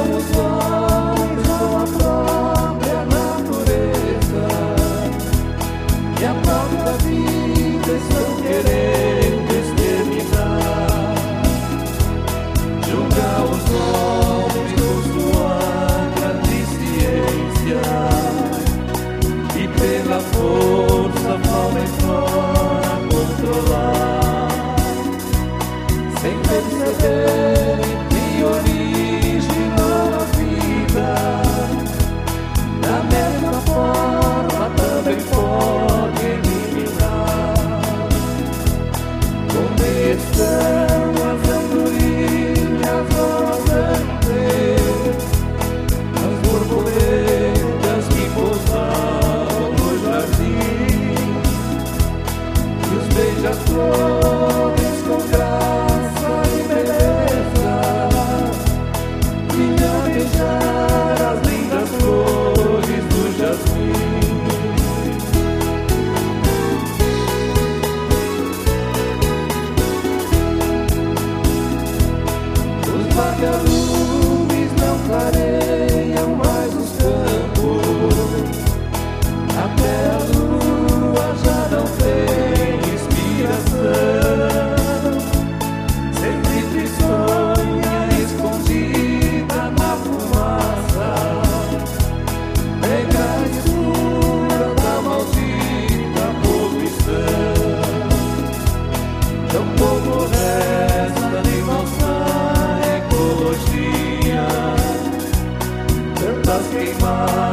os homens com a própria natureza e a própria vida estão querendo exterminar. Julgar os homens com sua grande ciência e pela força podem fora controlar, sem perceber que originou a vida. Da mesma forma também pode eliminar. Como estão as andorinhas, nós vamos ver as borboletas que pousaram no jardim, e os beija-flores com graça e beleza vinham beijar as lindas flores do jasmim. Os vagalumes não clareiam mais os campos, até a lua já não tem inspiração. Sempre tristonha escondida na fumaça, negra e escura da maldita poluição. Tão pouco resta de nossa ecologia, tantas queimadas